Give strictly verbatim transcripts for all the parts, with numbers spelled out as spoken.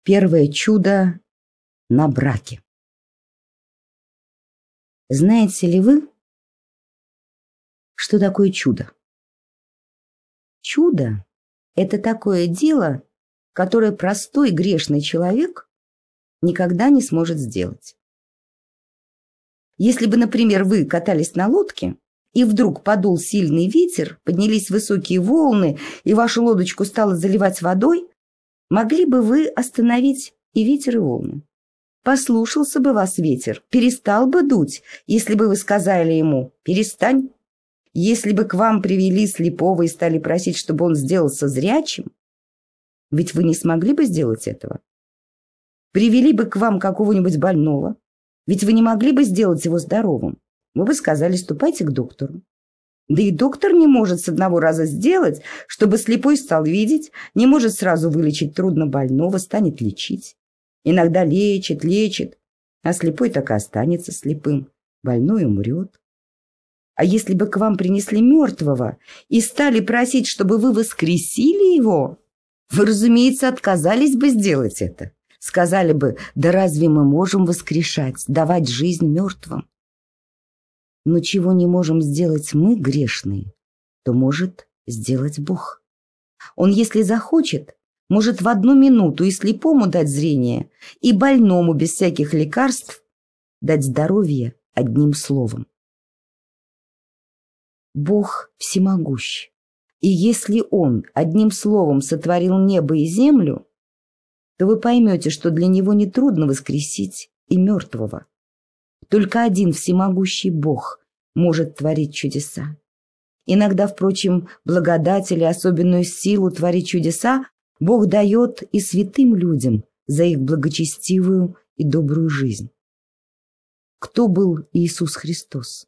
Первое чудо на браке. Знаете ли вы, что такое чудо? Чудо – это такое дело, которое простой грешный человек никогда не сможет сделать. Если бы, например, вы катались на лодке, и вдруг подул сильный ветер, поднялись высокие волны, и вашу лодочку стало заливать водой, могли бы вы остановить и ветер, и волны? Послушался бы вас ветер, перестал бы дуть, если бы вы сказали ему «перестань». Если бы к вам привели слепого и стали просить, чтобы он сделался зрячим, ведь вы не смогли бы сделать этого. Привели бы к вам какого-нибудь больного, ведь вы не могли бы сделать его здоровым. Вы бы сказали «ступайте к доктору». Да и доктор не может с одного раза сделать, чтобы слепой стал видеть, не может сразу вылечить трудно больного, станет лечить. Иногда лечит, лечит, а слепой так и останется слепым, больной умрет. А если бы к вам принесли мертвого и стали просить, чтобы вы воскресили его, вы, разумеется, отказались бы сделать это. Сказали бы, да разве мы можем воскрешать, давать жизнь мертвым? Но чего не можем сделать мы, грешные, то может сделать Бог. Он, если захочет, может в одну минуту и слепому дать зрение, и больному без всяких лекарств дать здоровье одним словом. Бог всемогущ, и если Он одним словом сотворил небо и землю, то вы поймете, что для Него нетрудно воскресить и мертвого. Только один всемогущий Бог может творить чудеса. Иногда, впрочем, благодать или особенную силу творить чудеса Бог дает и святым людям за их благочестивую и добрую жизнь. Кто был Иисус Христос?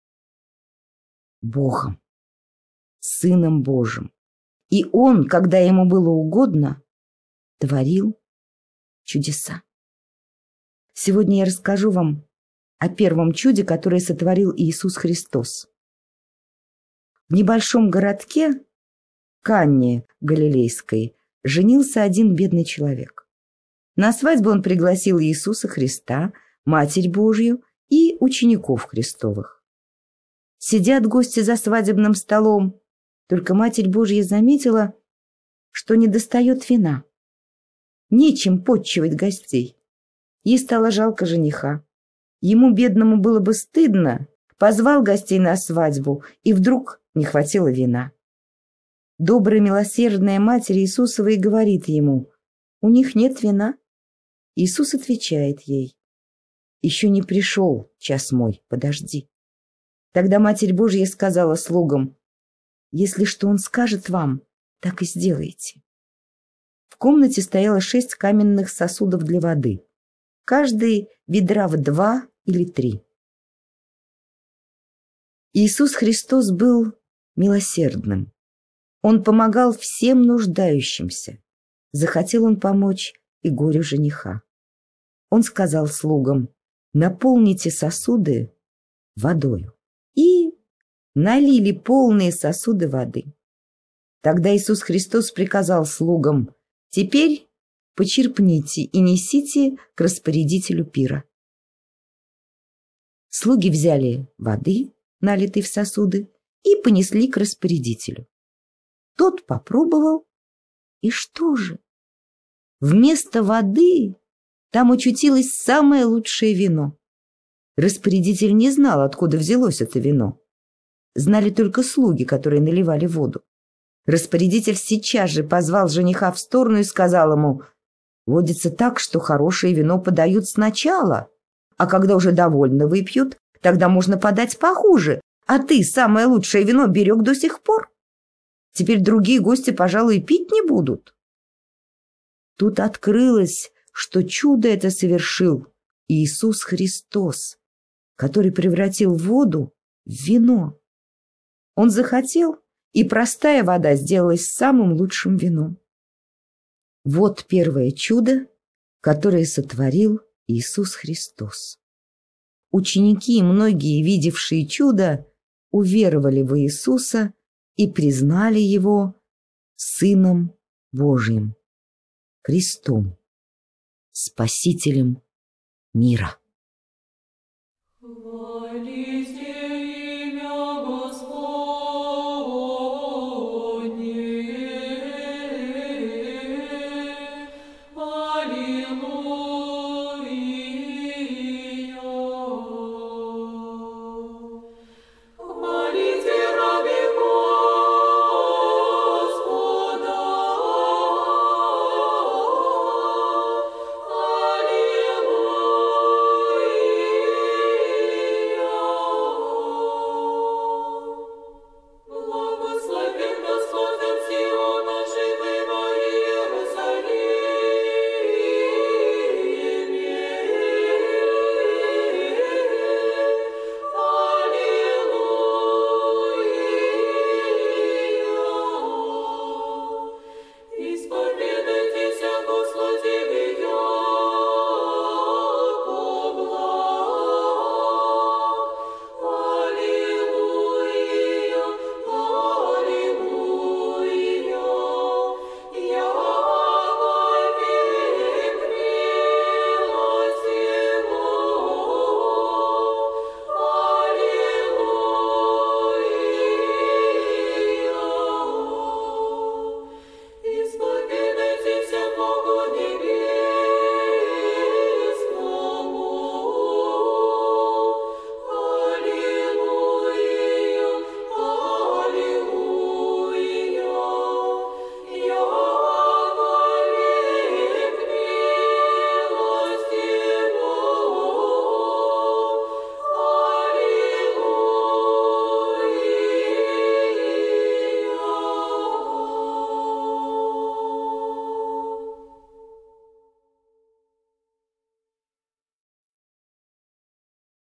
Богом, Сыном Божьим. И Он, когда Ему было угодно, творил чудеса. Сегодня я расскажу вам о первом чуде, которое сотворил Иисус Христос. В небольшом городке Канне Галилейской женился один бедный человек. На свадьбу он пригласил Иисуса Христа, Матерь Божью и учеников Христовых. Сидят гости за свадебным столом, только Матерь Божья заметила, что недостает вина. Нечем потчевать гостей. Ей стало жалко жениха. Ему, бедному, было бы стыдно, позвал гостей на свадьбу, и вдруг не хватило вина. Добрая, милосердная Матерь Иисусова и говорит ему: «У них нет вина». Иисус отвечает ей: «Еще не пришел час мой, подожди». Тогда Матерь Божья сказала слугам: «Если что Он скажет вам, так и сделайте». В комнате стояло шесть каменных сосудов для воды, каждый ведра в два или три. Иисус Христос был милосердным. Он помогал всем нуждающимся. Захотел Он помочь и горю жениха. Он сказал слугам: «Наполните сосуды водою». И налили полные сосуды воды. Тогда Иисус Христос приказал слугам: «Теперь почерпните и несите к распорядителю пира». Слуги взяли воды, налитой в сосуды, и понесли к распорядителю. Тот попробовал, и что же? Вместо воды там очутилось самое лучшее вино. Распорядитель не знал, откуда взялось это вино. Знали только слуги, которые наливали воду. Распорядитель сейчас же позвал жениха в сторону и сказал ему: «Водится так, что хорошее вино подают сначала, а когда уже довольно выпьют, тогда можно подать похуже, а ты самое лучшее вино берег до сих пор. Теперь другие гости, пожалуй, пить не будут». Тут открылось, что чудо это совершил Иисус Христос, который превратил воду в вино. Он захотел, и простая вода сделалась самым лучшим вином. Вот первое чудо, которое сотворил Иисус Христос. Ученики и многие, видевшие чудо, уверовали в Иисуса и признали Его Сыном Божьим, Христом. Спасителем мира.